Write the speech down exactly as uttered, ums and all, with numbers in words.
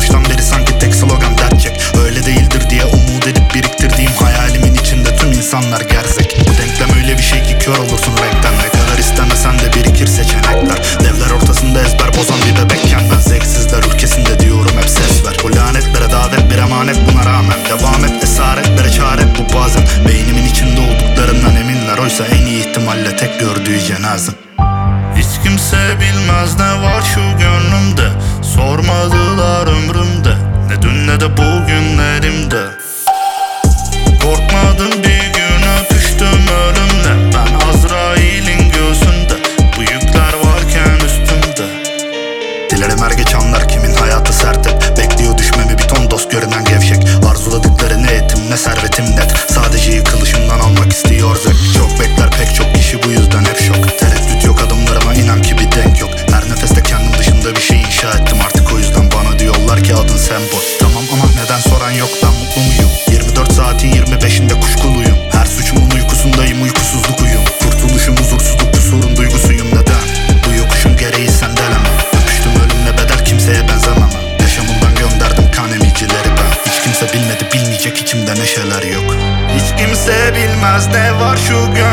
baştan beri sanki tek slogan dert çek. Öyle değildir diye umut edip biriktirdiğim hayalimin içinde tüm insanlar gerzek. Bu denklem öyle bir şey ki kör olursun renkten. Ne kadar istemesen de birikir seçenekler. Devler ortasında ezber bozan bir bebekken ben zevksizler ülkesinde diyorum hep ses ver. Bu lanetlere davet bir emanet, buna rağmen devam et, esaretlere çare bu bazen. Beynimin içinde olduklarından eminler, oysa en iyi ihtimalle tek gördüğü cenaze. Hiç kimse bilmez ne var şu gönlümde, sormadılar ömrümde, ne dün ne de bugünlerimde. Korkmadım bir gün öpüştüm ölümle, ben Azrail'in gözünde, bu yükler varken üstümde. Dilerim her geçenler kimin hayatı sert hep, bekliyor düşmemi bir ton dost görünen gevşek. Arzuladıkları ne etim ne servetim net, sadece yıkılışımdan almak istiyor zevk. Çok bekler pek çok kişi, bu yüzden hep şok. Tereddüt yok adımlarıma, inan ki bir denk yok. Her nefeste kendim dışında bir şey inşa ettim artık, o yüzden bana diyorlar ki adın sembol. Tamam ama neden soran yok, ben mutlu muyum? yirmi dört saatin yirmi beşinde kuşkuluyum. Her suçumun uykusundayım, uykusuzluk uyum. Kurtuluşum huzursuzluk, kusurun duygusuyum. Neden? Bu yokuşun gereği sendelemem. Öpüştüm ölümle bedel, kimseye benzemem. Yaşamımdan gönderdim kan emicileri ben. Hiç kimse bilmedi, bilmeyecek, içimde neşeler yok. Hiç kimse bilmez ne var şu gönlümde,